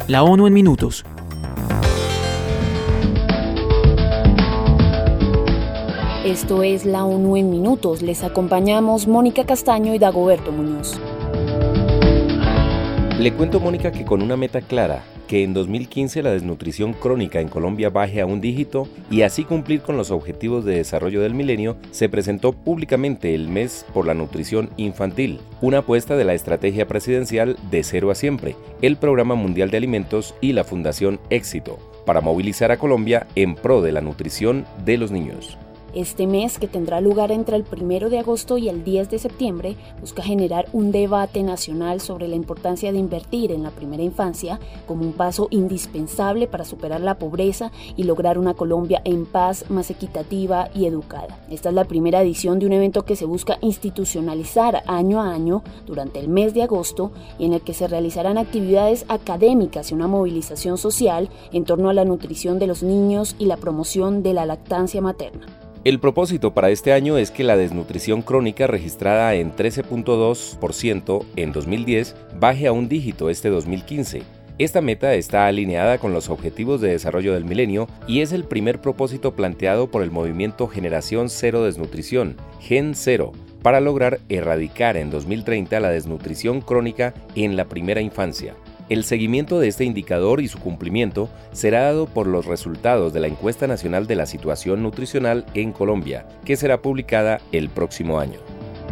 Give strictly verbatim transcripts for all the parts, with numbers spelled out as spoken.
La ONU en minutos. Esto es La ONU en minutos. Les acompañamos Mónica Castaño y Dagoberto Muñoz. Le cuento, Mónica, que con una meta clara, que en dos mil quince la desnutrición crónica en Colombia baje a un dígito y así cumplir con los objetivos de desarrollo del milenio, se presentó públicamente el Mes por la Nutrición Infantil, una apuesta de la estrategia presidencial De Cero a Siempre, el Programa Mundial de Alimentos y la Fundación Éxito, para movilizar a Colombia en pro de la nutrición de los niños. Este mes, que tendrá lugar entre el primero de agosto y el diez de septiembre, busca generar un debate nacional sobre la importancia de invertir en la primera infancia como un paso indispensable para superar la pobreza y lograr una Colombia en paz, más equitativa y educada. Esta es la primera edición de un evento que se busca institucionalizar año a año durante el mes de agosto y en el que se realizarán actividades académicas y una movilización social en torno a la nutrición de los niños y la promoción de la lactancia materna. El propósito para este año es que la desnutrición crónica, registrada en trece punto dos por ciento en dos mil diez, baje a un dígito este dos mil quince. Esta meta está alineada con los Objetivos de Desarrollo del Milenio y es el primer propósito planteado por el movimiento Generación Cero Desnutrición, Gen Cero, para lograr erradicar en dos mil treinta la desnutrición crónica en la primera infancia. El seguimiento de este indicador y su cumplimiento será dado por los resultados de la Encuesta Nacional de la Situación Nutricional en Colombia, que será publicada el próximo año.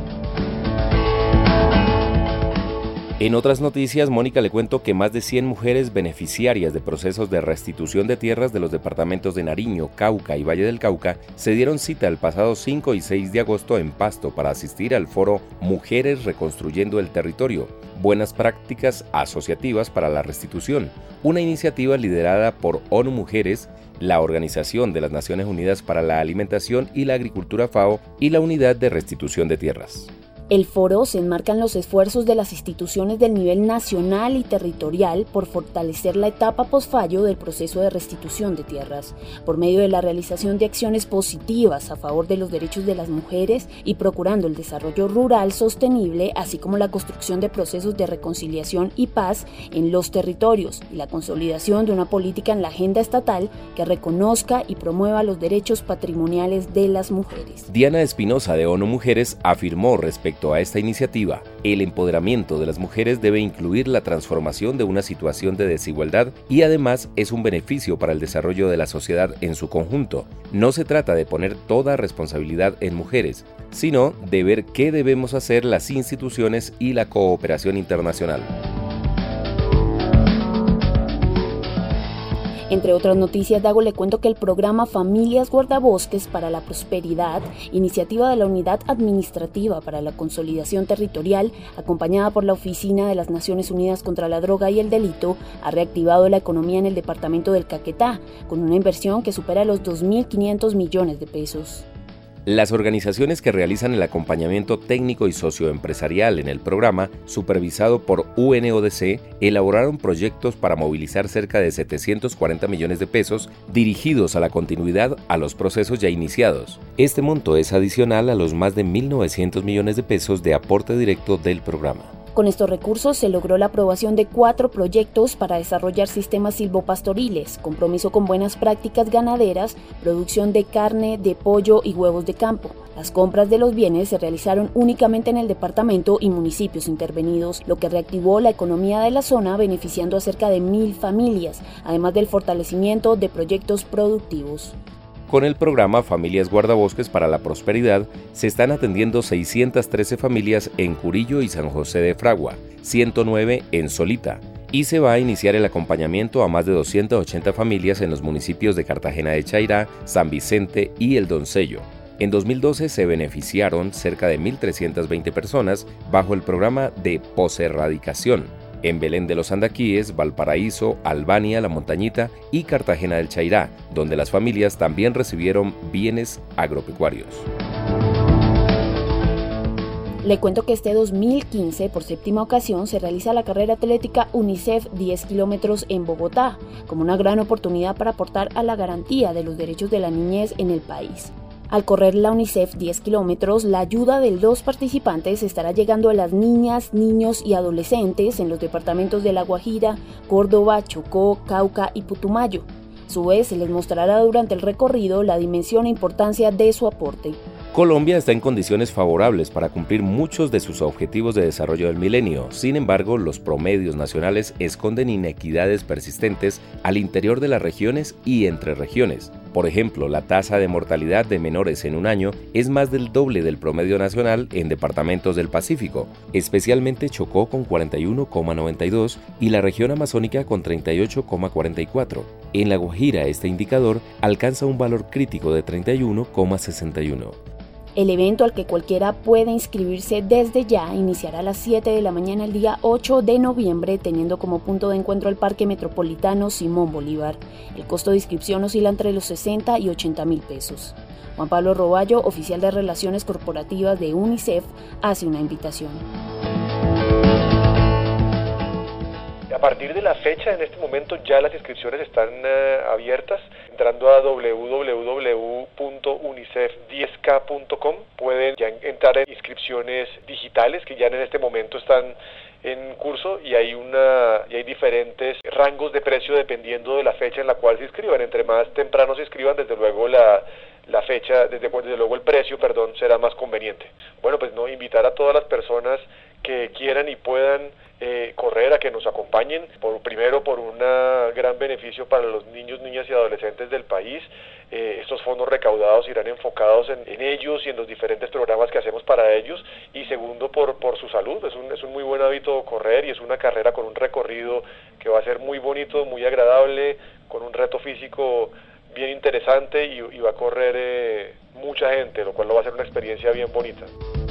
En otras noticias, Mónica, le cuento que más de cien mujeres beneficiarias de procesos de restitución de tierras de los departamentos de Nariño, Cauca y Valle del Cauca se dieron cita el pasado cinco y seis de agosto en Pasto para asistir al foro Mujeres Reconstruyendo el Territorio, Buenas Prácticas Asociativas para la Restitución, una iniciativa liderada por ONU Mujeres, la Organización de las Naciones Unidas para la Alimentación y la Agricultura FAO y la Unidad de Restitución de Tierras. El foro se enmarca en los esfuerzos de las instituciones del nivel nacional y territorial por fortalecer la etapa posfallo del proceso de restitución de tierras, por medio de la realización de acciones positivas a favor de los derechos de las mujeres y procurando el desarrollo rural sostenible, así como la construcción de procesos de reconciliación y paz en los territorios y la consolidación de una política en la agenda estatal que reconozca y promueva los derechos patrimoniales de las mujeres. Diana Espinosa de ONU Mujeres afirmó respecto a esta iniciativa, el empoderamiento de las mujeres debe incluir la transformación de una situación de desigualdad y además es un beneficio para el desarrollo de la sociedad en su conjunto. No se trata de poner toda responsabilidad en mujeres, sino de ver qué debemos hacer las instituciones y la cooperación internacional. Entre otras noticias, Dago, le cuento que el programa Familias Guardabosques para la Prosperidad, iniciativa de la Unidad Administrativa para la Consolidación Territorial, acompañada por la Oficina de las Naciones Unidas contra la Droga y el Delito, ha reactivado la economía en el departamento del Caquetá, con una inversión que supera los dos mil quinientos millones de pesos. Las organizaciones que realizan el acompañamiento técnico y socioempresarial en el programa, supervisado por U N O D C, elaboraron proyectos para movilizar cerca de setecientos cuarenta millones de pesos dirigidos a la continuidad a los procesos ya iniciados. Este monto es adicional a los más de mil novecientos millones de pesos de aporte directo del programa. Con estos recursos se logró la aprobación de cuatro proyectos para desarrollar sistemas silvopastoriles, compromiso con buenas prácticas ganaderas, producción de carne, de pollo y huevos de campo. Las compras de los bienes se realizaron únicamente en el departamento y municipios intervenidos, lo que reactivó la economía de la zona, beneficiando a cerca de mil familias, además del fortalecimiento de proyectos productivos. Con el programa Familias Guardabosques para la Prosperidad, se están atendiendo seiscientas trece familias en Curillo y San José de Fragua, ciento nueve en Solita, y se va a iniciar el acompañamiento a más de doscientas ochenta familias en los municipios de Cartagena de Chairá, San Vicente y El Doncello. En dos mil doce se beneficiaron cerca de mil trescientas veinte personas bajo el programa de poserradicación, en Belén de los Andaquíes, Valparaíso, Albania, La Montañita y Cartagena del Chairá, donde las familias también recibieron bienes agropecuarios. Le cuento que este dos mil quince, por séptima ocasión, se realiza la carrera atlética UNICEF diez kilómetros en Bogotá, como una gran oportunidad para aportar a la garantía de los derechos de la niñez en el país. Al correr la UNICEF diez kilómetros, la ayuda de los participantes estará llegando a las niñas, niños y adolescentes en los departamentos de La Guajira, Córdoba, Chocó, Cauca y Putumayo. A su vez, se les mostrará durante el recorrido la dimensión e importancia de su aporte. Colombia está en condiciones favorables para cumplir muchos de sus objetivos de desarrollo del milenio. Sin embargo, los promedios nacionales esconden inequidades persistentes al interior de las regiones y entre regiones. Por ejemplo, la tasa de mortalidad de menores en un año es más del doble del promedio nacional en departamentos del Pacífico, especialmente Chocó con cuarenta y uno coma noventa y dos y la región amazónica con treinta y ocho coma cuarenta y cuatro. En La Guajira, este indicador alcanza un valor crítico de treinta y uno coma sesenta y uno. El evento, al que cualquiera puede inscribirse desde ya, iniciará a las siete de la mañana el día ocho de noviembre, teniendo como punto de encuentro el Parque Metropolitano Simón Bolívar. El costo de inscripción oscila entre los sesenta y ochenta mil pesos. Juan Pablo Roballo, oficial de Relaciones Corporativas de UNICEF, hace una invitación. A partir de la fecha, en este momento ya las inscripciones están uh, abiertas. Entrando a doble u doble u doble u punto unicef diez k punto com pueden ya entrar en inscripciones digitales que ya en este momento están en curso y hay una y hay diferentes rangos de precio dependiendo de la fecha en la cual se inscriban. Entre más temprano se inscriban, desde luego la la fecha, desde, desde luego el precio, perdón, será más conveniente. Bueno, pues no invitar a todas las personas que quieran y puedan eh, correr a que nos acompañen, por, primero por un gran beneficio para los niños, niñas y adolescentes del país. Eh, estos fondos recaudados irán enfocados en, en ellos y en los diferentes programas que hacemos para ellos, y segundo por, por su salud. Es un, es un muy buen hábito correr y es una carrera con un recorrido que va a ser muy bonito, muy agradable, con un reto físico bien interesante y, y va a correr eh, mucha gente, lo cual va a ser una experiencia bien bonita.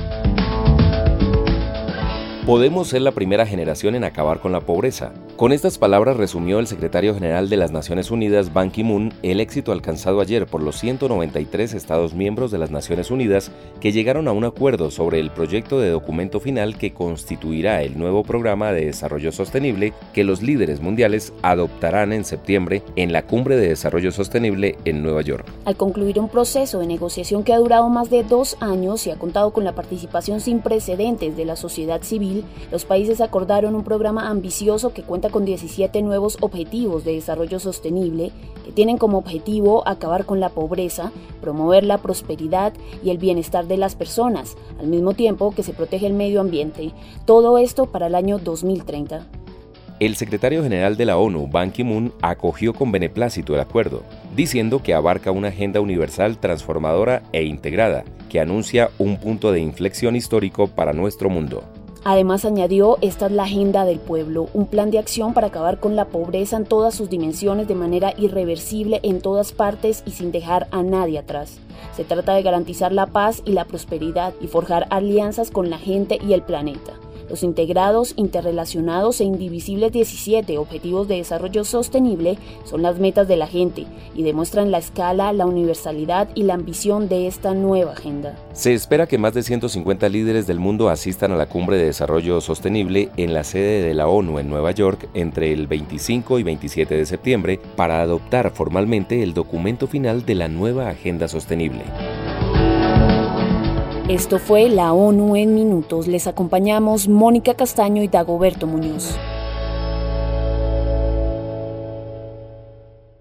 Podemos ser la primera generación en acabar con la pobreza. Con estas palabras resumió el secretario general de las Naciones Unidas, Ban Ki-moon, el éxito alcanzado ayer por los ciento noventa y tres Estados miembros de las Naciones Unidas que llegaron a un acuerdo sobre el proyecto de documento final que constituirá el nuevo programa de desarrollo sostenible que los líderes mundiales adoptarán en septiembre en la Cumbre de Desarrollo Sostenible en Nueva York. Al concluir un proceso de negociación que ha durado más de dos años y ha contado con la participación sin precedentes de la sociedad civil, los países acordaron un programa ambicioso que cuenta con diecisiete nuevos objetivos de desarrollo sostenible que tienen como objetivo acabar con la pobreza, promover la prosperidad y el bienestar de las personas, al mismo tiempo que se protege el medio ambiente. Todo esto para el año dos mil treinta. El secretario general de la ONU, Ban Ki-moon, acogió con beneplácito el acuerdo, diciendo que abarca una agenda universal transformadora e integrada, que anuncia un punto de inflexión histórico para nuestro mundo. Además añadió, esta es la agenda del pueblo, un plan de acción para acabar con la pobreza en todas sus dimensiones de manera irreversible en todas partes y sin dejar a nadie atrás. Se trata de garantizar la paz y la prosperidad y forjar alianzas con la gente y el planeta. Los integrados, interrelacionados e indivisibles diecisiete Objetivos de Desarrollo Sostenible son las metas de la gente y demuestran la escala, la universalidad y la ambición de esta nueva agenda. Se espera que más de ciento cincuenta líderes del mundo asistan a la Cumbre de Desarrollo Sostenible en la sede de la ONU en Nueva York entre el veinticinco y veintisiete de septiembre para adoptar formalmente el documento final de la nueva Agenda Sostenible. Esto fue la ONU en Minutos. Les acompañamos Mónica Castaño y Dagoberto Muñoz.